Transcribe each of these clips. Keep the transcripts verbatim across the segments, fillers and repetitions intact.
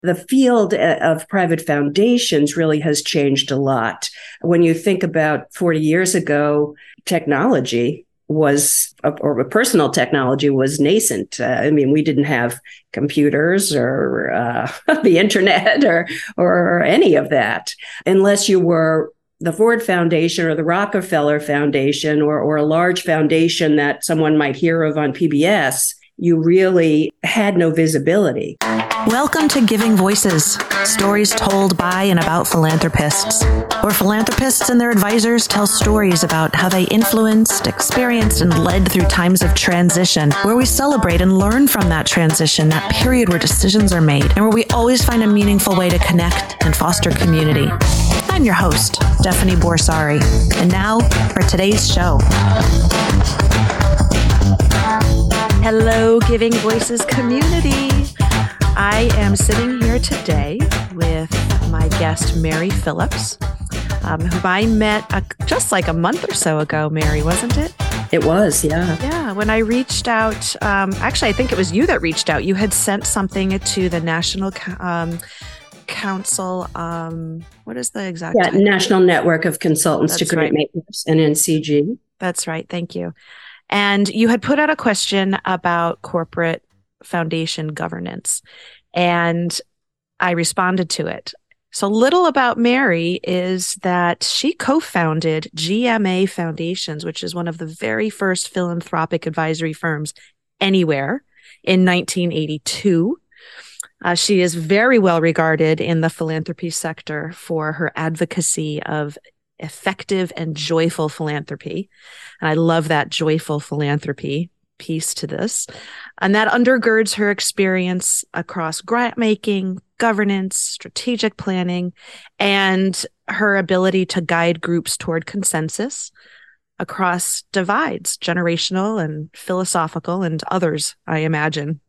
the field of private foundations really has changed a lot. When you think about forty years ago, technology was, or personal technology was nascent. Uh, I mean, we didn't have computers or uh, the internet or or any of that, unless you were the Ford Foundation or the Rockefeller Foundation or or a large foundation that someone might hear of on P B S. You really had no visibility. Welcome to Giving Voices, stories told by and about philanthropists, where philanthropists and their advisors tell stories about how they influenced, experienced, and led through times of transition, where we celebrate and learn from that transition, that period where decisions are made, and where we always find a meaningful way to connect and foster community. I'm your host, Stephanie Borsari, and now for today's show. Hello, Giving Voices community. I am sitting here today with my guest, Mary Phillips, um, whom I met a, just like a month or so ago, Mary, wasn't it? It was, yeah. Yeah, when I reached out, um, actually, I think it was you that reached out. You had sent something to the National um, Council, um, what is the exact Yeah, title? National Network of Consultants That's to Grant right. Makers, N N C G. That's right, thank you. And you had put out a question about corporate foundation governance, and I responded to it. So little about Mary is that she co-founded G M A Foundations, which is one of the very first philanthropic advisory firms anywhere, in nineteen eighty-two. Uh, she is very well regarded in the philanthropy sector for her advocacy of effective and joyful philanthropy. And I love that joyful philanthropy piece to this. And that undergirds her experience across grant making, governance, strategic planning, and her ability to guide groups toward consensus across divides, generational and philosophical and others, I imagine.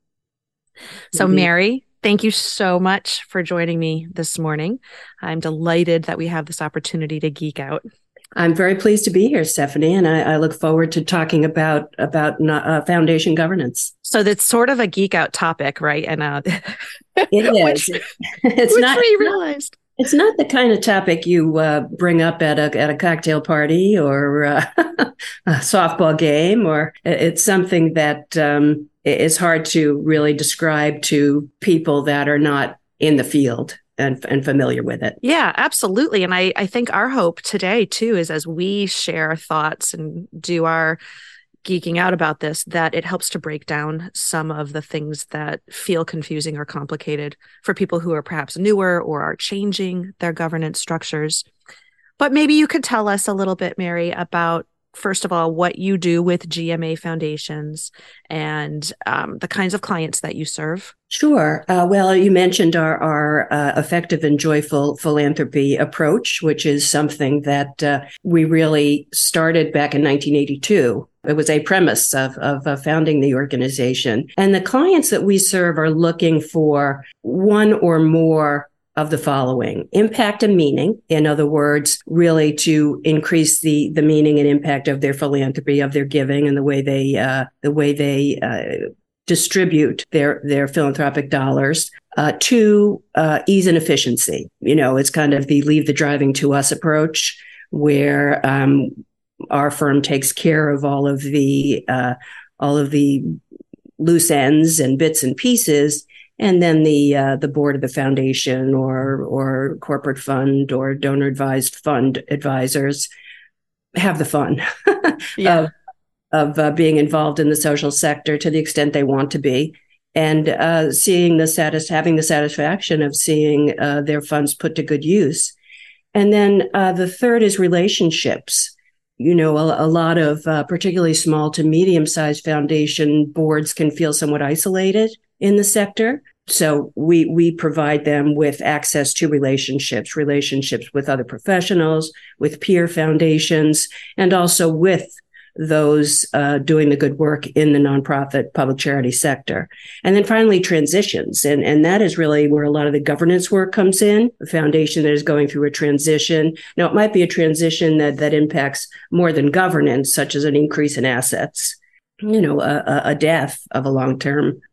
So, mm-hmm. Mary, thank you so much for joining me this morning. I'm delighted that we have this opportunity to geek out. I'm very pleased to be here, Stephanie, and I, I look forward to talking about about uh, foundation governance. So that's sort of a geek out topic, right? And uh, it is. Which, it's which not. we realized. It's not the kind of topic you uh, bring up at a at a cocktail party or uh, a softball game, or it's something that um, is hard to really describe to people that are not in the field and, and familiar with it. Yeah, absolutely. And I, I think our hope today, too, is as we share our thoughts and do our geeking out about this, that it helps to break down some of the things that feel confusing or complicated for people who are perhaps newer or are changing their governance structures. But maybe you could tell us a little bit, Mary, about, first of all, what you do with G M A Foundations and um, the kinds of clients that you serve. Sure. Uh, well, you mentioned our, our uh, effective and joyful philanthropy approach, which is something that uh, we really started back in nineteen eighty-two. It was a premise of, of uh, founding the organization. And the clients that we serve are looking for one or more of the following: impact and meaning. In other words, really to increase the the meaning and impact of their philanthropy, of their giving, and the way they uh, the way they uh, distribute their their philanthropic dollars. Uh, two, uh, ease and efficiency. You know, it's kind of the leave the driving to us approach, where um, our firm takes care of all of the uh, all of the loose ends and bits and pieces. And then the uh, the board of the foundation or or corporate fund or donor advised fund advisors have the fun yeah. of, of uh, being involved in the social sector to the extent they want to be, and uh, seeing the satis- having the satisfaction of seeing uh, their funds put to good use. And then uh, the third is relationships. You know, a, a lot of uh, particularly small to medium sized foundation boards can feel somewhat isolated in the sector. So we we provide them with access to relationships, relationships with other professionals, with peer foundations, and also with those uh, doing the good work in the nonprofit public charity sector. And then finally, transitions. And, and that is really where a lot of the governance work comes in, a foundation that is going through a transition. Now, it might be a transition that, that impacts more than governance, such as an increase in assets, you know, a, a death of a long-term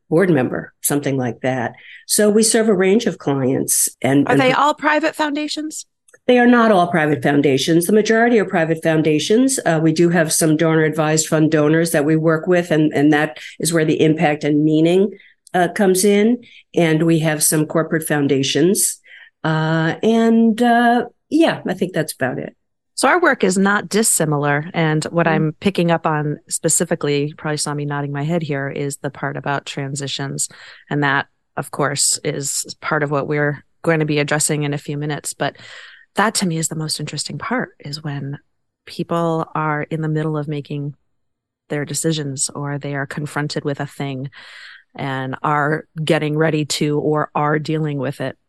board member, something like that. So we serve a range of clients. And Are and they all private foundations? They are not all private foundations. The majority are private foundations. Uh, we do have some donor advised fund donors that we work with, and, and that is where the impact and meaning uh, comes in. And we have some corporate foundations. Uh, and uh, yeah, I think that's about it. So our work is not dissimilar. And what mm-hmm. I'm picking up on specifically, you probably saw me nodding my head here, is the part about transitions. And that, of course, is part of what we're going to be addressing in a few minutes. But that to me is the most interesting part, is when people are in the middle of making their decisions, or they are confronted with a thing and are getting ready to or are dealing with it.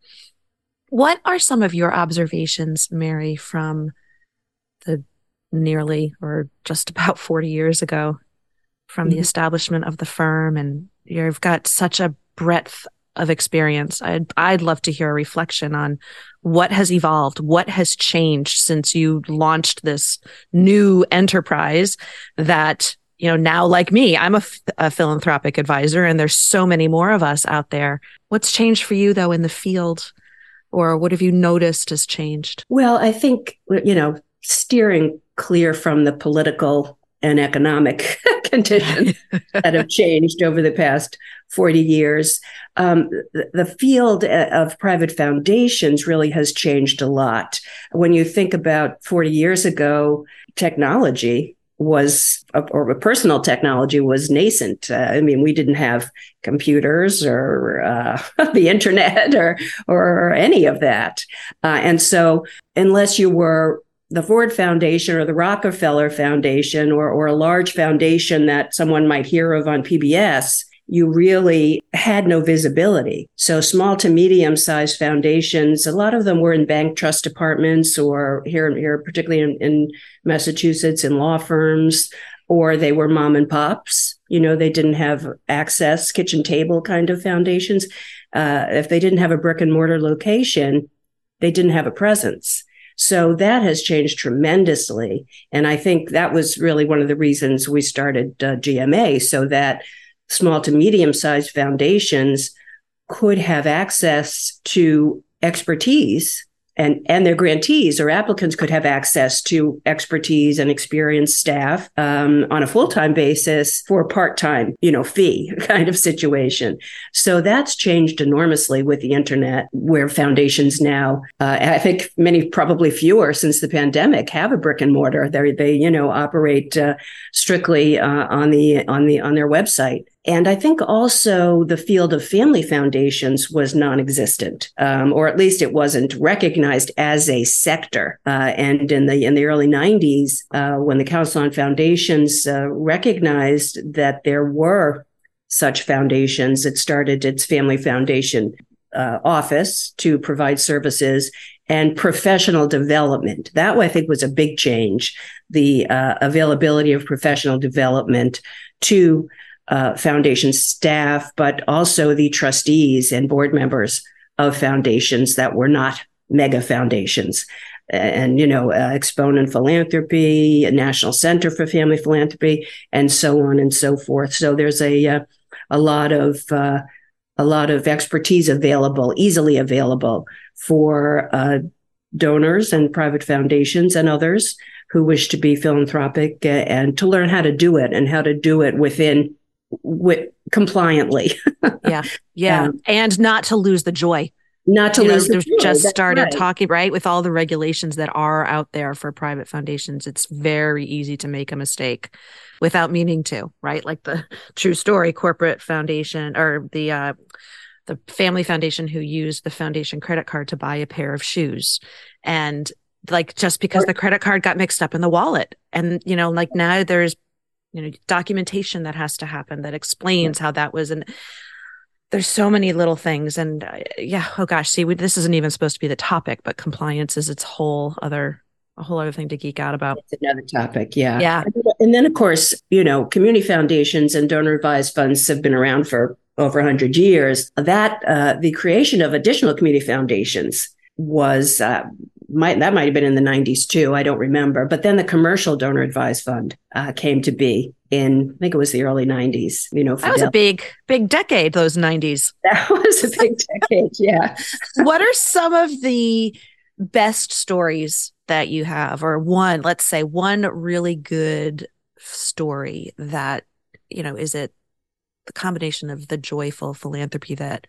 What are some of your observations, Mary, from the nearly or just about forty years ago from mm-hmm. the establishment of the firm? And you've got such a breadth of experience. I'd, I'd love to hear a reflection on what has evolved, what has changed since you launched this new enterprise that, you know, now, like me, I'm a, a philanthropic advisor, and there's so many more of us out there. What's changed for you, though, in the field, or what have you noticed has changed? Well, I think, you know, steering clear from the political and economic conditions that have changed over the past forty years. Um, the, the field of private foundations really has changed a lot. When you think about forty years ago, technology was, or personal technology was nascent. Uh, I mean, we didn't have computers or uh, the internet or, or any of that. Uh, and so unless you were the Ford Foundation or the Rockefeller Foundation, or, or a large foundation that someone might hear of on P B S, you really had no visibility. So small to medium-sized foundations, a lot of them were in bank trust departments, or here, here particularly in, in Massachusetts, in law firms, or they were mom and pops. You know, they didn't have access, kitchen table kind of foundations. Uh, if they didn't have a brick and mortar location, they didn't have a presence. So that has changed tremendously. And I think that was really one of the reasons we started uh, G M A, so that small to medium-sized foundations could have access to expertise, and, and their grantees or applicants could have access to expertise and experienced staff um, on a full-time basis for a part-time, you know, fee kind of situation. So that's changed enormously with the internet, where foundations now, uh, I think many, probably fewer since the pandemic, have a brick and mortar. They, they you know, operate uh, strictly uh, on the on the on their website. And I think also the field of family foundations was non-existent, um, or at least it wasn't recognized as a sector. Uh, and in the in the early nineties, uh, when the Council on Foundations uh, recognized that there were such foundations, it started its Family Foundation uh, office to provide services and professional development. That, I think, was a big change, the uh, availability of professional development to Uh, foundation staff, but also the trustees and board members of foundations that were not mega foundations. And, you know, uh, Exponent Philanthropy, National Center for Family Philanthropy, and so on and so forth. So there's a uh, a lot of uh, a lot of expertise available, easily available for uh, donors and private foundations and others who wish to be philanthropic, uh, and to learn how to do it and how to do it within With, compliantly. yeah. Yeah. Um, and not to lose the joy. Not to you lose know, the joy. Just That's started right. talking, right? With all the regulations that are out there for private foundations, it's very easy to make a mistake without meaning to, right? Like the true story corporate foundation, or the, uh, the family foundation who used the foundation credit card to buy a pair of shoes. And like, just because the credit card got mixed up in the wallet, and, you know, like now there's, you know, documentation that has to happen that explains how that was. And there's so many little things. And uh, yeah, oh gosh, see, we, this isn't even supposed to be the topic, but compliance is its whole other, a whole other thing to geek out about. It's another topic. Yeah. Yeah. And then, of course, you know, community foundations and donor advised funds have been around for over one hundred years. That, uh, the creation of additional community foundations was, uh, might, that might have been in the nineties too. I don't remember. But then the commercial donor advised fund uh, came to be. in, I think it was the early nineties, you know. That was a big, big decade, those nineties. That was a big decade, yeah. What are some of the best stories that you have, or one, let's say one really good story that, you know, is it the combination of the joyful philanthropy that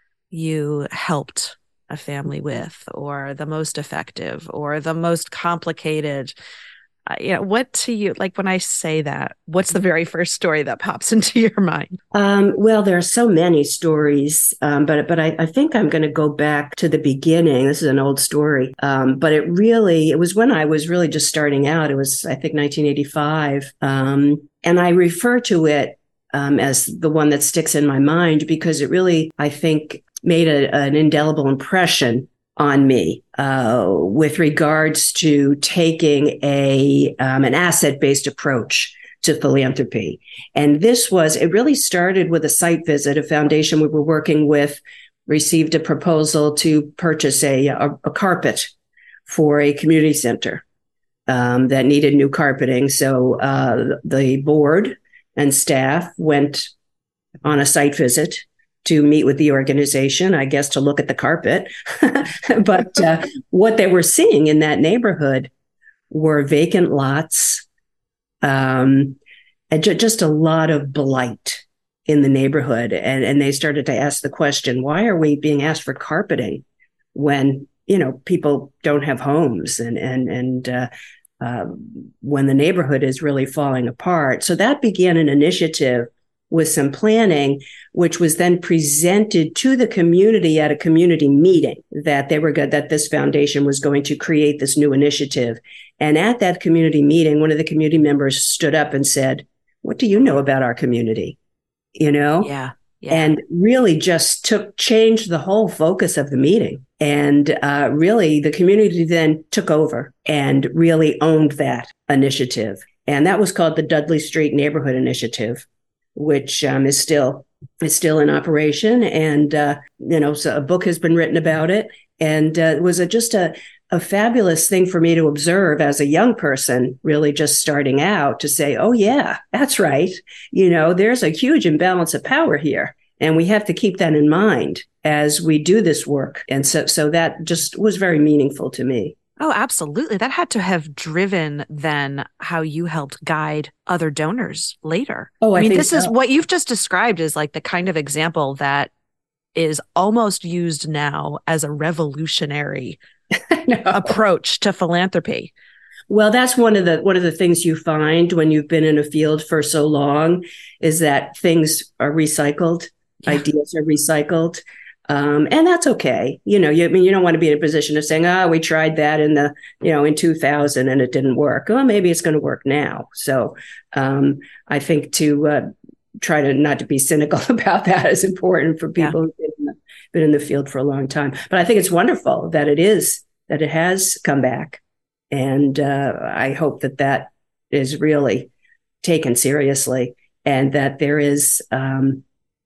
you helped a family with, or the most effective, or the most complicated? Uh, you know, what to you, like when I say that, what's the very first story that pops into your mind? Um, well, there are so many stories, um, but but I, I think I'm going to go back to the beginning. This is an old story, um, but it really, it was when I was really just starting out. It was, I think, nineteen eighty-five. Um, and I refer to it um, as the one that sticks in my mind because it really, I think, made a, an indelible impression on me uh, with regards to taking a um, an asset-based approach to philanthropy. And this was, it really started with a site visit. A foundation we were working with received a proposal to purchase a, a, a carpet for a community center um, that needed new carpeting. So uh, the board and staff went on a site visit to meet with the organization, I guess, to look at the carpet. But uh, what they were seeing in that neighborhood were vacant lots, um, and ju- just a lot of blight in the neighborhood. And, and they started to ask the question, why are we being asked for carpeting when, you know, people don't have homes and, and, and uh, uh, when the neighborhood is really falling apart? So that began an initiative with some planning, which was then presented to the community at a community meeting, that they were good, that this foundation was going to create this new initiative. And at that community meeting, one of the community members stood up and said, "What do you know about our community?" You know? Yeah. Yeah. And really just took, changed the whole focus of the meeting. And uh, really the community then took over and really owned that initiative. And that was called the Dudley Street Neighborhood Initiative, which um, is still is still in operation. And, uh, you know, so a book has been written about it. And uh, it was a, just a, a fabulous thing for me to observe as a young person, really just starting out, to say, oh, yeah, that's right. You know, there's a huge imbalance of power here. And we have to keep that in mind as we do this work. And so, so that just was very meaningful to me. Oh, absolutely. That had to have driven then how you helped guide other donors later. Oh, I, I mean, think this so. is what you've just described is like the kind of example that is almost used now as a revolutionary approach to philanthropy. Well, that's one of the one of the things you find when you've been in a field for so long, is that things are recycled, yeah. Ideas are recycled. Um, and that's okay. You know, you, I mean, you don't want to be in a position of saying, oh, we tried that in the, you know, in two thousand and it didn't work. Well, maybe it's going to work now. So um, I think to uh, try to not to be cynical about that is important for people yeah. who've been in, the, been in the field for a long time. But I think it's wonderful that it is, that it has come back. And uh, I hope that that is really taken seriously and that there is um,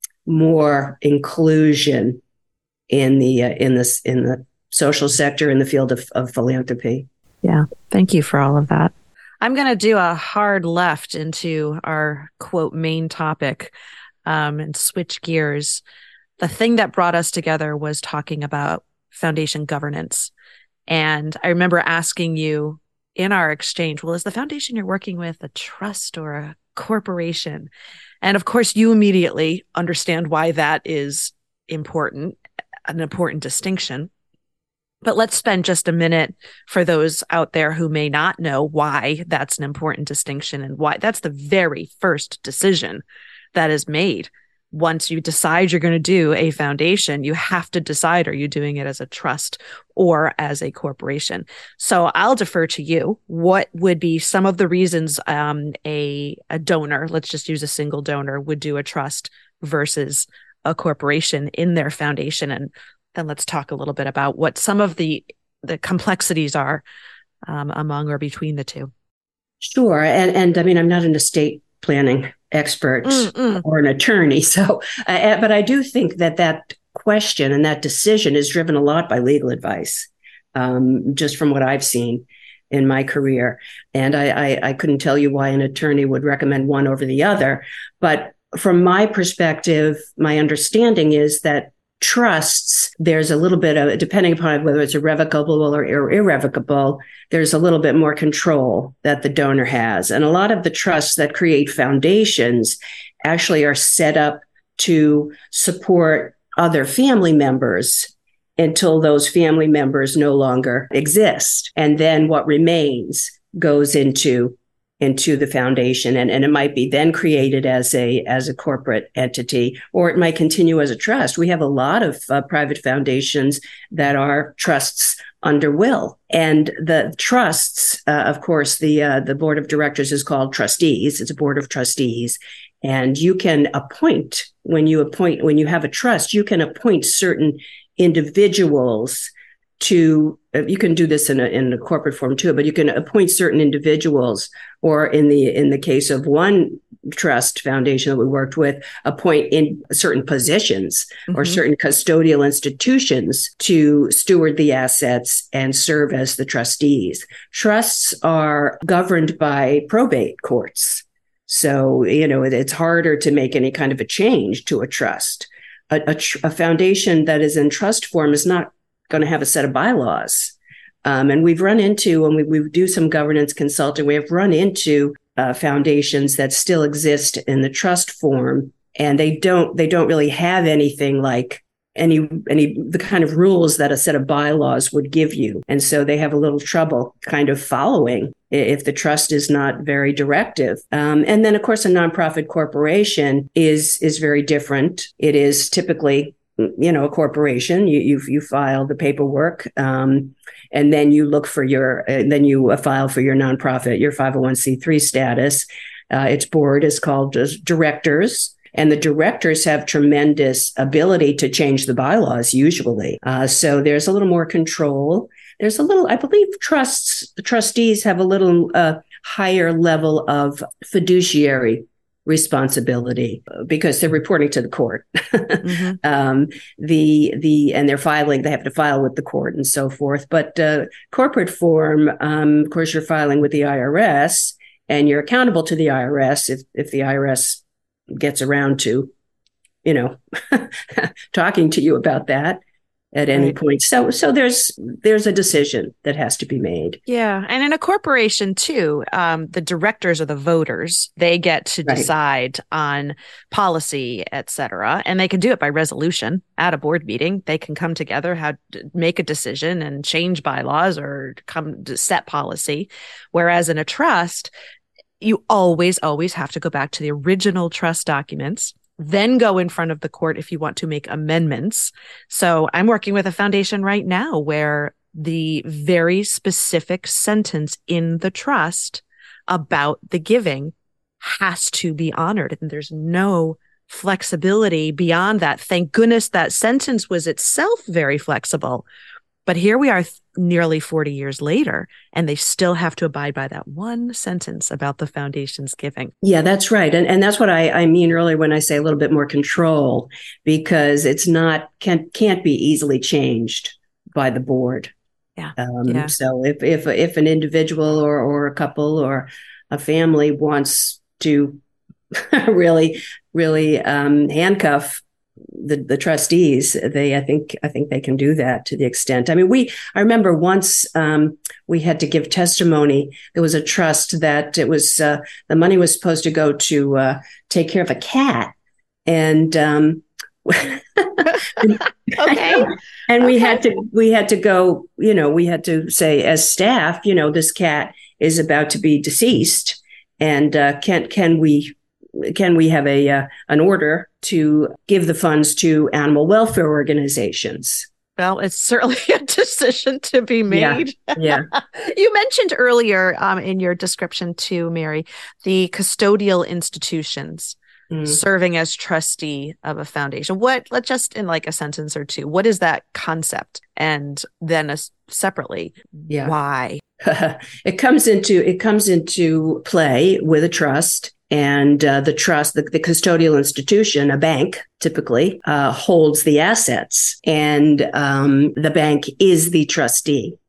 more inclusion in the uh, in this in the social sector, in the field of, of philanthropy. Yeah, thank you for all of that. I'm going to do a hard left into our quote main topic um, and switch gears. The thing that brought us together was talking about foundation governance, and I remember asking you in our exchange, well, is the foundation you're working with a trust or a corporation? And of course, you immediately understand why that is important. An important distinction. But let's spend just a minute for those out there who may not know why that's an important distinction and why that's the very first decision that is made. Once you decide you're going to do a foundation, you have to decide, are you doing it as a trust or as a corporation? So I'll defer to you. What would be some of the reasons um, a, a donor, let's just use a single donor, would do a trust versus a corporation in their foundation? And then let's talk a little bit about what some of the the complexities are um, among or between the two. Sure. And, and I mean, I'm not an estate planning expert Mm-mm. or an attorney. So, uh, but I do think that that question and that decision is driven a lot by legal advice, um, just from what I've seen. in my career. And I, I, I couldn't tell you why an attorney would recommend one over the other. But from my perspective, my understanding is that trusts, there's a little bit of, depending upon whether it's irrevocable or ir- irrevocable, there's a little bit more control that the donor has. And a lot of the trusts that create foundations actually are set up to support other family members until those family members no longer exist. And then what remains goes into into the foundation, and, and it might be then created as a as a corporate entity, or it might continue as a trust. We have a lot of uh, private foundations that are trusts under will, and the trusts, uh, of course, the uh, the board of directors is called trustees. It's a board of trustees, and you can appoint when you appoint when you have a trust, you can appoint certain individuals to, you can do this in a, in a corporate form too, but you can appoint certain individuals, or in the, in the case of one trust foundation that we worked with, appoint in certain positions mm-hmm. or certain custodial institutions to steward the assets and serve as the trustees. Trusts are governed by probate courts. So, you know, it, it's harder to make any kind of a change to a trust. A, a, tr- a foundation that is in trust form is not going to have a set of bylaws. Um, and we've run into, when we, we do some governance consulting, we have run into uh, foundations that still exist in the trust form, and they don't they don't really have anything like any any the kind of rules that a set of bylaws would give you. And so they have a little trouble kind of following if the trust is not very directive. Um, and then, of course, a nonprofit corporation is is very different. It is typically, you know, a corporation. You you, you file the paperwork, um, and then you look for your, uh, then you uh, file for your nonprofit, your five oh one c three status. Uh, its board is called uh, directors. And the directors have tremendous ability to change the bylaws usually. Uh, so there's a little more control. There's a little, I believe trusts, trustees have a little uh, higher level of fiduciary responsibility because they're reporting to the court. mm-hmm. um, the, the, and they're filing, they have to file with the court and so forth. But uh, corporate form, um, of course, you're filing with the I R S and you're accountable to the I R S if, if the I R S gets around to, you know, talking to you about that at any right. point. So, so there's, there's a decision that has to be made. Yeah. And in a corporation too, um, the directors are the voters. They get to right. decide on policy, et cetera. And they can do it by resolution at a board meeting. They can come together, have make a decision and change bylaws or come to set policy. Whereas in a trust, you always, always have to go back to the original trust documents, then go in front of the court if you want to make amendments. So I'm working with a foundation right now where the very specific sentence in the trust about the giving has to be honored. And there's no flexibility beyond that. Thank goodness that sentence was itself very flexible. But here we are th- nearly forty years later, and they still have to abide by that one sentence about the foundation's giving. Yeah, that's right. And and that's what I, I mean earlier when I say a little bit more control, because it's not, can't, can't be easily changed by the board. Yeah. Um, yeah. So if, if, if an individual or, or a couple or a family wants to really, really um, handcuff the, the trustees, they, I think, I think they can do that to the extent. I mean, we, I remember once um, we had to give testimony. There was a trust that it was, uh, the money was supposed to go to uh, take care of a cat. And, um, okay. and we okay. had to, we had to go, you know, we had to say as staff, you know, this cat is about to be deceased, and uh, can, can we, Can we have a uh, an order to give the funds to animal welfare organizations? Well, it's certainly a decision to be made. Yeah. yeah. You mentioned earlier um, in your description too, Mary, the custodial institutions mm. serving as trustee of a foundation. What, let's just in like a sentence or two, what is that concept? And then uh, separately, yeah. why? it comes into it comes into play with a trust. And uh, the trust, the, the custodial institution, a bank typically, uh, holds the assets, and um, the bank is the trustee.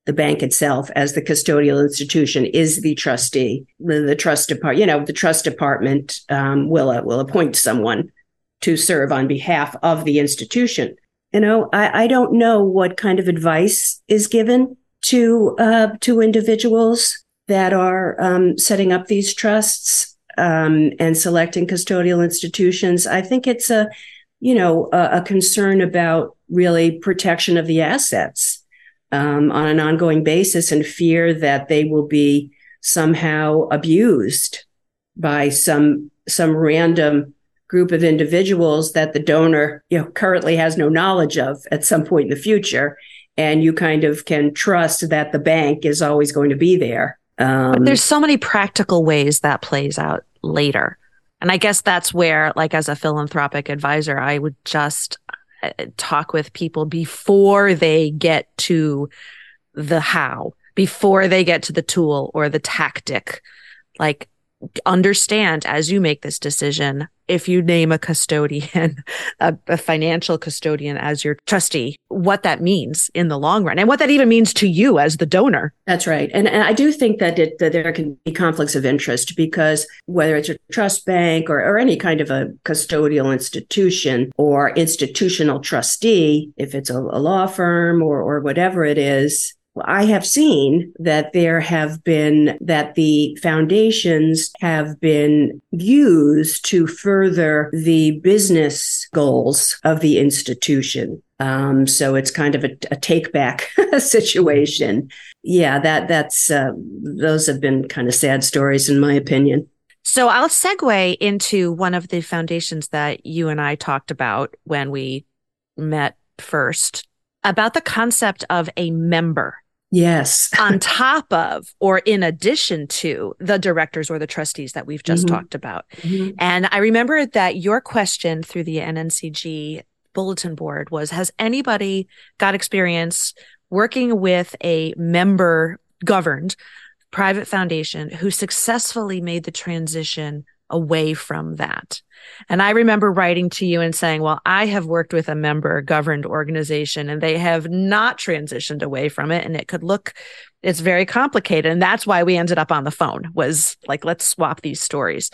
the bank itself, as the custodial institution, is the trustee. The, the trust department, you know, the trust department um, will uh, will appoint someone to serve on behalf of the institution. You know, I, I don't know what kind of advice is given to uh, to individuals that are um, setting up these trusts um, and selecting custodial institutions. I think it's a, you know, a, a concern about really protection of the assets um, on an ongoing basis, and fear that they will be somehow abused by some some random group of individuals that the donor, you know, currently has no knowledge of at some point in the future. And you kind of can trust that the bank is always going to be there. Um, but there's so many practical ways that plays out later. And I guess that's where, like, as a philanthropic advisor, I would just talk with people before they get to the how, before they get to the tool or the tactic. Like, understand as you make this decision, if you name a custodian, a, a financial custodian as your trustee, what that means in the long run and what that even means to you as the donor. That's right. And, and I do think that, it, that there can be conflicts of interest, because whether it's a trust bank or, or any kind of a custodial institution or institutional trustee, if it's a, a law firm or, or whatever it is, I have seen that there have been, that the foundations have been used to further the business goals of the institution. Um, so it's kind of a, a take back situation. Yeah, that that's uh, those have been kind of sad stories, in my opinion. So I'll segue into one of the foundations that you and I talked about when we met first, about the concept of a member. Yes. On top of or in addition to the directors or the trustees that we've just mm-hmm. talked about. Mm-hmm. And I remember that your question through the N N C G bulletin board was, has anybody got experience working with a member governed private foundation who successfully made the transition away from that? And I remember writing to you and saying, well, I have worked with a member governed organization and they have not transitioned away from it. And it could look, it's very complicated. And that's why we ended up on the phone, was like, let's swap these stories.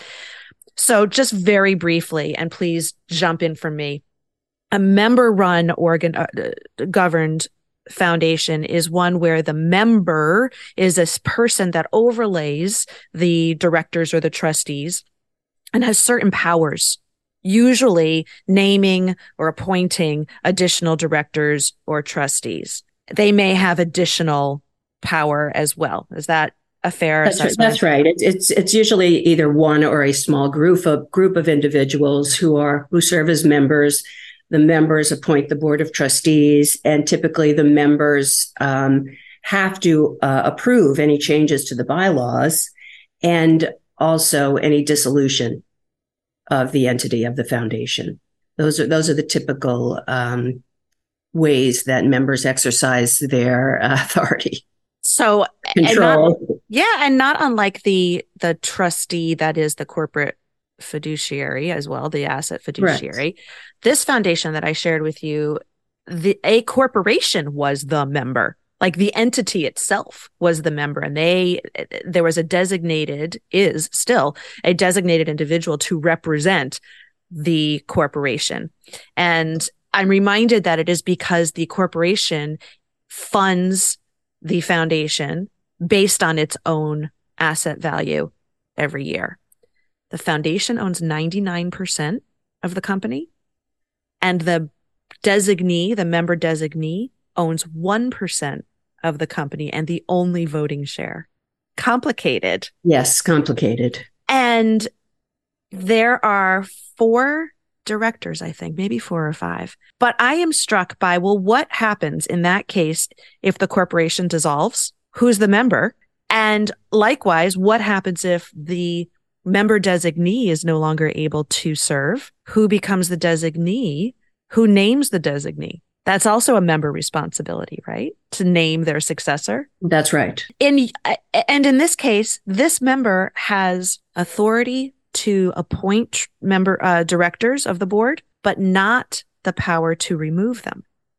So just very briefly, and please jump in from me, a member run organ uh, governed foundation is one where the member is a person that overlays the directors or the trustees and has certain powers, usually naming or appointing additional directors or trustees. They may have additional power as well. Is that a fair that's assessment? Right, that's right. It's, it's it's usually either one or a small group of group of individuals who are who serve as members. The members appoint the board of trustees, and typically the members um, have to uh, approve any changes to the bylaws, and also any dissolution of the entity of the foundation. Those are those are the typical um, ways that members exercise their uh, authority. So control. And not, yeah, and not unlike the the trustee that is the corporate fiduciary as well, the asset fiduciary. Right. This foundation that I shared with you, the a corporation was the member. Like the entity itself was the member, and they there was a designated, is still a designated individual to represent the corporation. And I'm reminded that it is because the corporation funds the foundation based on its own asset value every year. The foundation owns ninety-nine percent of the company, and the designee, the member designee, owns one percent of the company and the only voting share. Complicated. Yes, complicated. And there are four directors, I think, maybe four or five. But I am struck by, well, what happens in that case if the corporation dissolves? Who's the member? And likewise, what happens if the member designee is no longer able to serve? Who becomes the designee? Who names the designee? That's also a member responsibility, right? To name their successor. That's right. In, and in this case, this member has authority to appoint member uh, directors of the board, but not the power to remove them.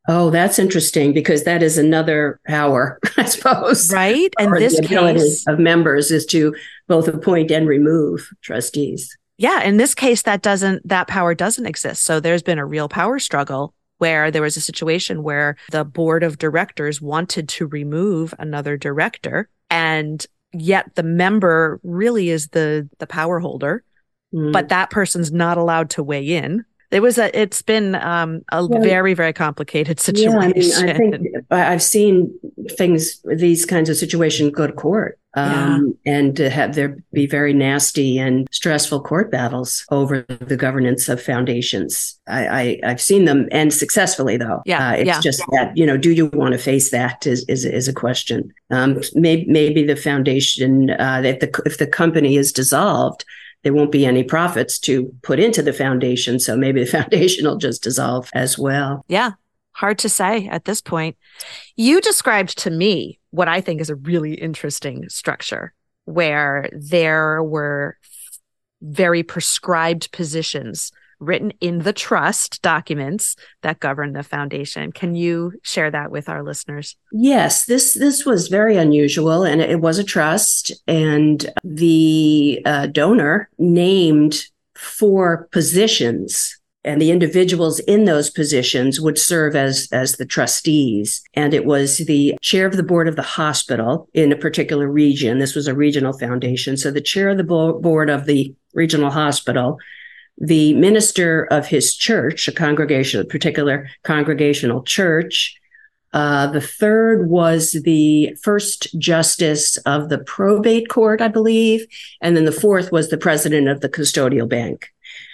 Oh, that's interesting because that is another power, I suppose. Right. And or this the ability case of members is to both appoint and remove trustees. Yeah, in this case, that doesn't that power doesn't exist. So there's been a real power struggle where there was a situation where the board of directors wanted to remove another director, and yet the member really is the the power holder, mm. but that person's not allowed to weigh in. It was a, it's been um, a yeah. very, very complicated situation. Yeah, I mean, I think I've seen things, these kinds of situations go to court um, yeah. and to have there be very nasty and stressful court battles over the governance of foundations. I, I, I've seen them end successfully, though. Yeah, uh, it's yeah. just that, you know, do you want to face that is, is, is a question. Um, maybe, maybe the foundation, uh, if the, if the company is dissolved, there won't be any profits to put into the foundation. So maybe the foundation will just dissolve as well. Yeah. Hard to say at this point. You described to me what I think is a really interesting structure where there were very prescribed positions written in the trust documents that govern the foundation. Can you share that with our listeners? Yes, this this was very unusual, and it was a trust, and the uh, donor named four positions, and the individuals in those positions would serve as as the trustees. And it was the chair of the board of the hospital in a particular region. This was a regional foundation. So the chair of the bo- board of the regional hospital, the minister of his church, a congregation, a particular congregational church. Uh, the third was the first justice of the probate court, I believe. And then the fourth was the president of the custodial bank.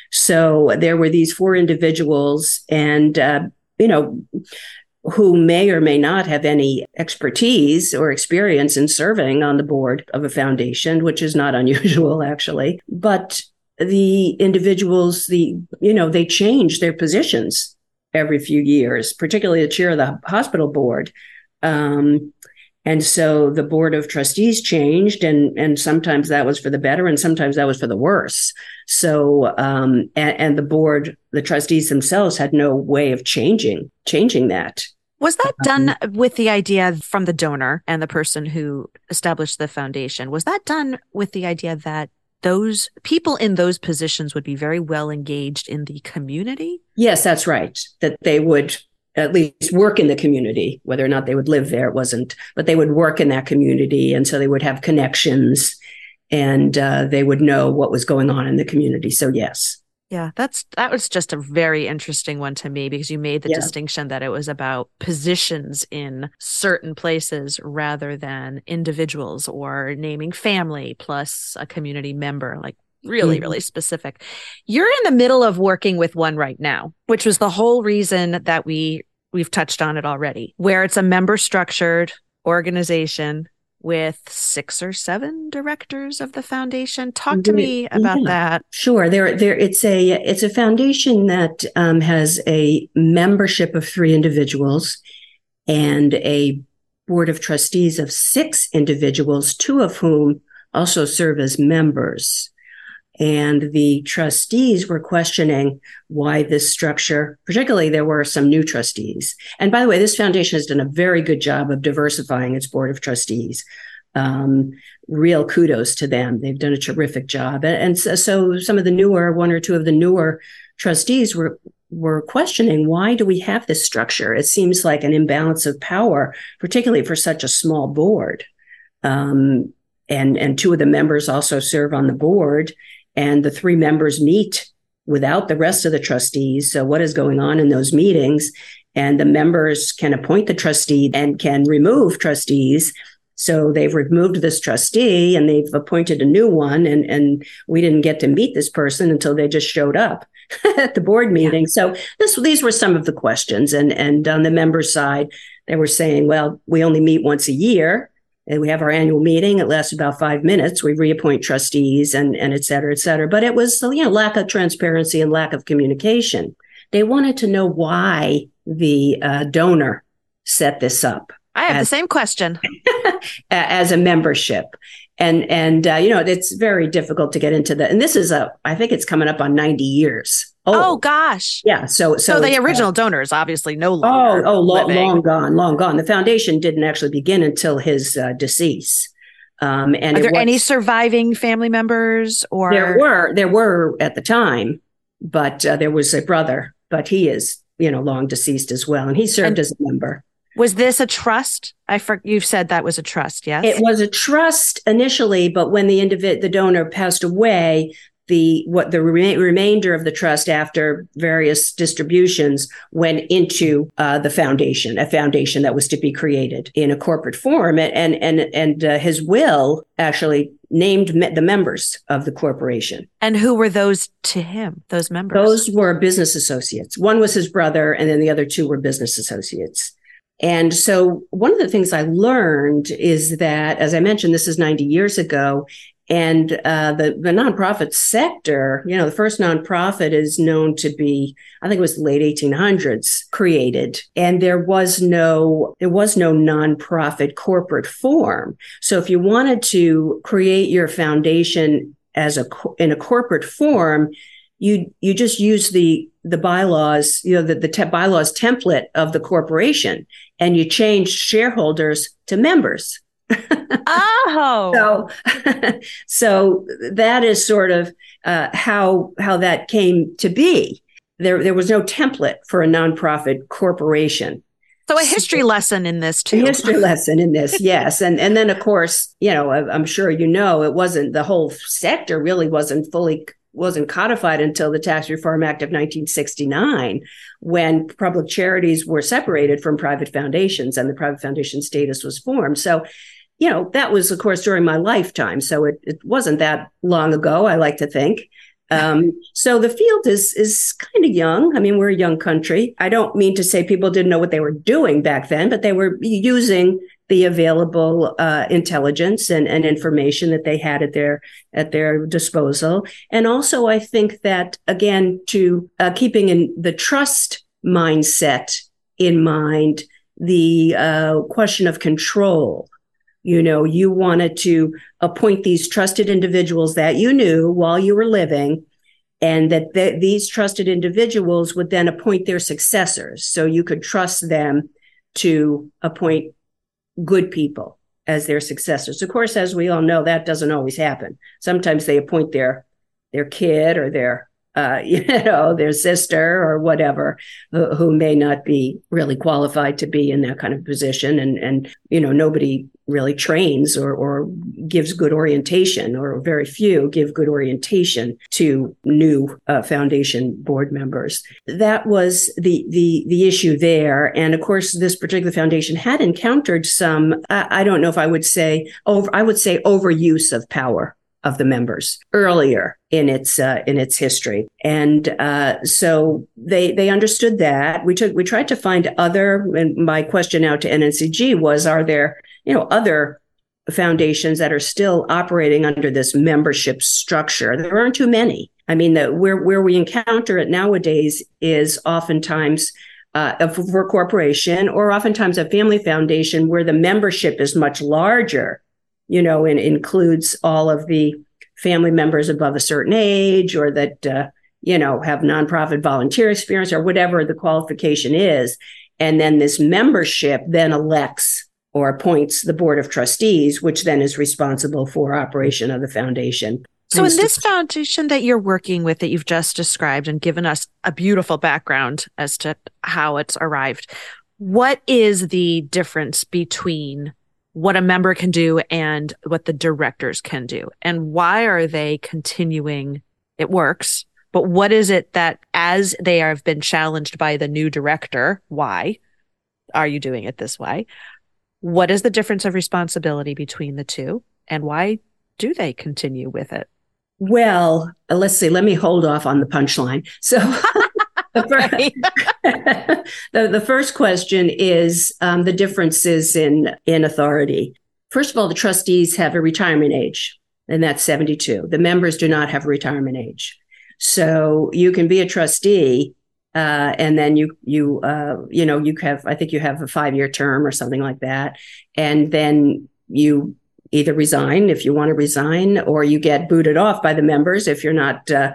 So there were these four individuals and, uh, you know, who may or may not have any expertise or experience in serving on the board of a foundation, which is not unusual, actually. But the individuals, the, you know, they change their positions every few years, particularly the chair of the hospital board. Um, and so the board of trustees changed, and, and sometimes that was for the better, and sometimes that was for the worse. So, um, and, and the board, the trustees themselves had no way of changing, changing that. Was that done with the idea from the donor and the person who established the foundation? Was that done with the idea that those people in those positions would be very well engaged in the community? Yes, that's right. That they would at least work in the community, whether or not they would live there, it wasn't, but they would work in that community. And so they would have connections and uh, they would know what was going on in the community. So yes. Yeah, that's that was just a very interesting one to me because you made the yeah. distinction that it was about positions in certain places rather than individuals or naming family plus a community member, like really, mm-hmm. really specific. You're in the middle of working with one right now, which was the whole reason that we we've touched on it already, where it's a member structured organization with six or seven directors of the foundation. Talk to me about yeah, that. Sure. There, there. It's a it's a foundation that um, has a membership of three individuals and a board of trustees of six individuals, two of whom also serve as members. And the trustees were questioning why this structure, particularly there were some new trustees. And by the way, this foundation has done a very good job of diversifying its board of trustees. Um, real kudos to them. They've done a terrific job. And, and so, so some of the newer, one or two of the newer trustees were, were questioning, why do we have this structure? It seems like an imbalance of power, particularly for such a small board. Um, and, and two of the members also serve on the board. And the three members meet without the rest of the trustees. So what is going on in those meetings? And the members can appoint the trustee and can remove trustees. So they've removed this trustee and they've appointed a new one. And, and we didn't get to meet this person until they just showed up at the board meeting. Yeah. So this, these were some of the questions. And, and on the member side, they were saying, well, we only meet once a year. And we have our annual meeting. It lasts about five minutes. We reappoint trustees and, and et cetera, et cetera. But it was, you know, lack of transparency and lack of communication. They wanted to know why the uh, donor set this up. I have as, the same question. as a membership. And, and uh, you know, it's very difficult to get into that. And this is a, I think it's coming up on ninety years old. Oh, gosh. Yeah. So, so, so the original uh, donors obviously no longer Oh, oh, long, living. long gone, long gone. The foundation didn't actually begin until his uh, decease. Um, and Are there was, any surviving family members? Or there were, there were at the time, but uh, there was a brother, but he is, you know, long deceased as well, and he served and as a member. Was this a trust? I for, you've said that was a trust, yes? It was a trust initially, but when the individ, the donor passed away, the what the re- remainder of the trust after various distributions went into uh, the foundation, a foundation that was to be created in a corporate form, and and and, and uh, his will actually named me- the members of the corporation. And who were those to him? Those members? Those were business associates. One was his brother, and then the other two were business associates. And so one of the things I learned is that, as I mentioned, this is ninety years ago, and uh, the, the nonprofit sector, you know, the first nonprofit is known to be, I think it was the late eighteen hundreds, created. And there was no, there was no nonprofit corporate form. So if you wanted to create your foundation as a, in a corporate form, you you just use the the bylaws, you know, the, the te- bylaws template of the corporation, and you change shareholders to members. Oh, so so that is sort of uh, how how that came to be. There there was no template for a nonprofit corporation. So a history so, lesson in this too. A history lesson in this, yes, and and then of course, you know, I'm sure you know, it wasn't the whole sector really wasn't fully. wasn't codified until the Tax Reform Act of nineteen sixty-nine, when public charities were separated from private foundations and the private foundation status was formed. So, you know, that was, of course, during my lifetime. So it, it wasn't that long ago, I like to think. Um, so the field is is kind of young. I mean, we're a young country. I don't mean to say people didn't know what they were doing back then, but they were using the available uh, intelligence and, and information that they had at their at their disposal. And also, I think that, again, to uh, keeping in the trust mindset in mind, the uh, question of control. You know, you wanted to appoint these trusted individuals that you knew while you were living, and that th- these trusted individuals would then appoint their successors. So you could trust them to appoint good people as their successors. Of course, as we all know, that doesn't always happen. Sometimes they appoint their their kid or their uh, you know, their sister or whatever, who, who may not be really qualified to be in that kind of position. And, and you know, nobody really trains or, or gives good orientation, or very few give good orientation to new uh, foundation board members. That was the, the, the issue there. And of course, this particular foundation had encountered some, I, I don't know if I would say, over, I would say overuse of power of the members earlier in its uh, in its history, and uh, so they they understood that. We took we tried to find other. And my question out to N N C G was: are there you know other foundations that are still operating under this membership structure? There aren't too many. I mean, the, where where we encounter it nowadays is oftentimes uh, for a corporation, or oftentimes a family foundation where the membership is much larger. You know, and includes all of the family members above a certain age, or that, uh, you know, have nonprofit volunteer experience, or whatever the qualification is. And then this membership then elects or appoints the board of trustees, which then is responsible for operation of the foundation. So in this foundation that you're working with, that you've just described and given us a beautiful background as to how it's arrived, what is the difference between what a member can do and what the directors can do? And why are they continuing? It works, but what is it that, as they have been challenged by the new director, why are you doing it this way? What is the difference of responsibility between the two, and why do they continue with it? Well, let's see. Let me hold off on the punchline. So the, first, the, the first question is um, the differences in, in authority. First of all, the trustees have a retirement age, and that's seventy-two. The members do not have a retirement age. So you can be a trustee Uh, and then you, you, uh, you know, you have, I think you have a five-year term or something like that. And then you either resign if you want to resign, or you get booted off by the members if you're not uh,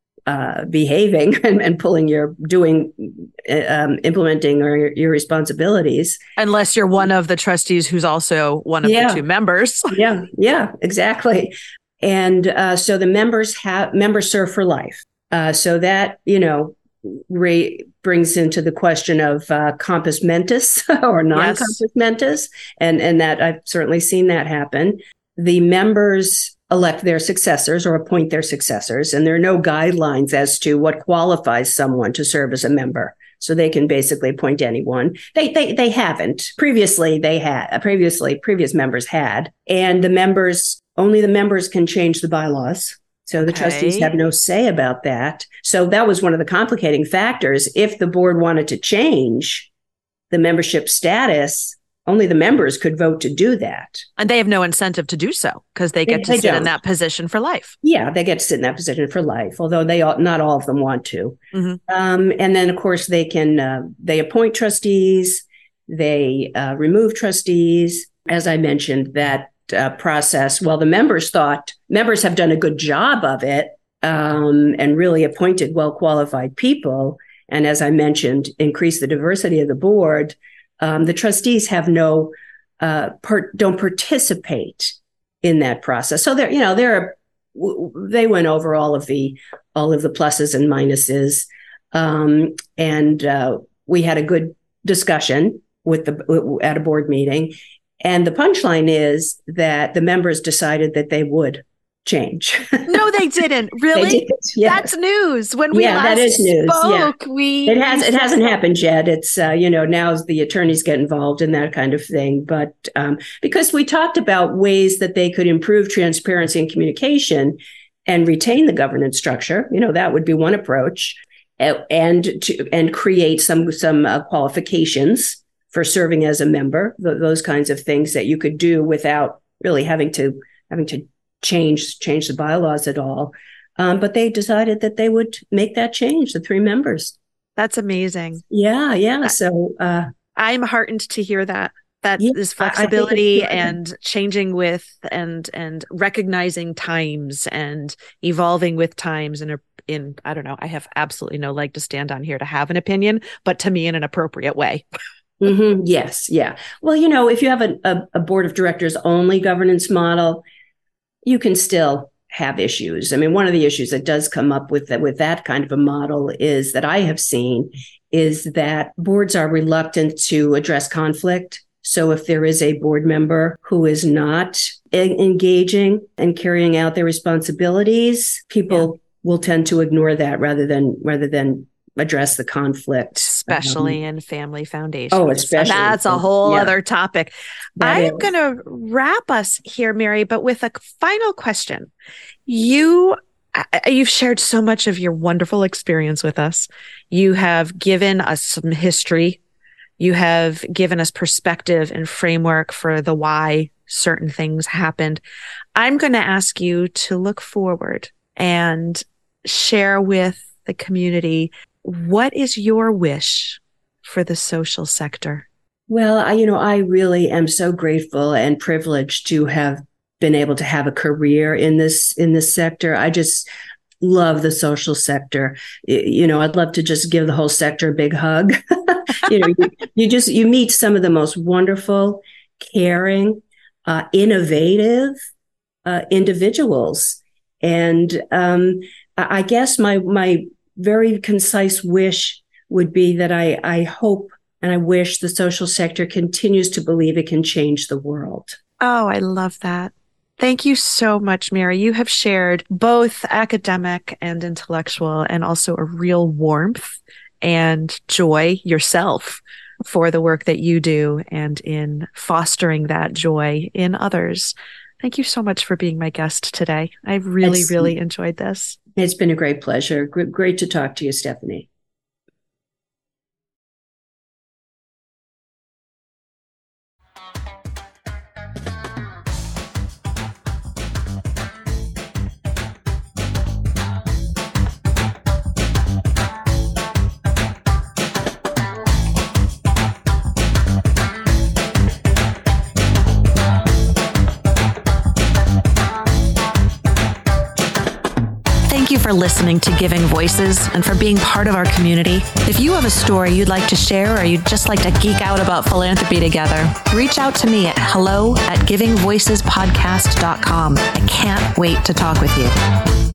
uh, behaving and, and pulling your, doing, um, implementing or your, your responsibilities. Unless you're one of the trustees who's also one of yeah. the two members. yeah, yeah, exactly. And uh, so the members have, members serve for life. Uh, so that, you know, Re- brings into the question of uh, compos mentis or non-compos yes. mentis, and and that I've certainly seen that happen. The members elect their successors or appoint their successors, and there are no guidelines as to what qualifies someone to serve as a member. So they can basically appoint anyone. They they they haven't previously. They had previously previous members had, and the members only the members can change the bylaws. So the okay. trustees have no say about that. So that was one of the complicating factors. If the board wanted to change the membership status, only the members could vote to do that. And they have no incentive to do so because they get they, to they sit don't. in that position for life. Yeah, they get to sit in that position for life, although they all, not all of them want to. Mm-hmm. Um, and then, of course, they can uh, they appoint trustees, they uh, remove trustees. As I mentioned, that Uh, process. Well, the members thought members have done a good job of it um, and really appointed well-qualified people. And as I mentioned, increase the diversity of the board. Um, the trustees have no uh, part, don't participate in that process. So there, you know, there are. They went over all of the all of the pluses and minuses, um, and uh, we had a good discussion with the at a board meeting. And the punchline is that the members decided that they would change. No, they didn't. Really? They did, yes. That's news. When we yeah, last that is news. spoke, yeah. we it has we it hasn't happened yet. It's uh, you know now the attorneys get involved in that kind of thing. But um, because we talked about ways that they could improve transparency and communication and retain the governance structure, you know that would be one approach, and to and create some some uh, qualifications for serving as a member, th- those kinds of things that you could do without really having to having to change change the bylaws at all. Um, but they decided that they would make that change, the three members. That's amazing. Yeah, yeah. So uh, I'm heartened to hear that. That yeah, this flexibility and changing with and and recognizing times and evolving with times in a in I don't know. I have absolutely no leg to stand on here to have an opinion, but to me in an appropriate way. Mm-hmm. Yes. Yeah. Well, you know, if you have a, a, a board of directors only governance model, you can still have issues. I mean, one of the issues that does come up with that, with that kind of a model is that I have seen is that boards are reluctant to address conflict. So if there is a board member who is not e- engaging and carrying out their responsibilities, people yeah. will tend to ignore that rather than rather than address the conflict. Especially um, in family foundations. Oh, especially. And that's a whole yeah. other topic. That I'm going to wrap us here, Mary, but with a final question. You, you've shared so much of your wonderful experience with us. You have given us some history. You have given us perspective and framework for the why certain things happened. I'm going to ask you to look forward and share with the community, what is your wish for the social sector? Well, I, you know, I really am so grateful and privileged to have been able to have a career in this in this sector. I just love the social sector. You know, I'd love to just give the whole sector a big hug. you know, you, you just you meet some of the most wonderful, caring, uh, innovative uh, individuals, and um, I guess my my very concise wish would be that I, I hope and I wish the social sector continues to believe it can change the world. Oh, I love that. Thank you so much, Mary. You have shared both academic and intellectual and also a real warmth and joy yourself for the work that you do and in fostering that joy in others. Thank you so much for being my guest today. I really, it's, really enjoyed this. It's been a great pleasure. Great to talk to you, Stephanie. for listening to Giving Voices and for being part of our community. If you have a story you'd like to share or you'd just like to geek out about philanthropy together, reach out to me at hello at giving voices podcast dot com. I can't wait to talk with you.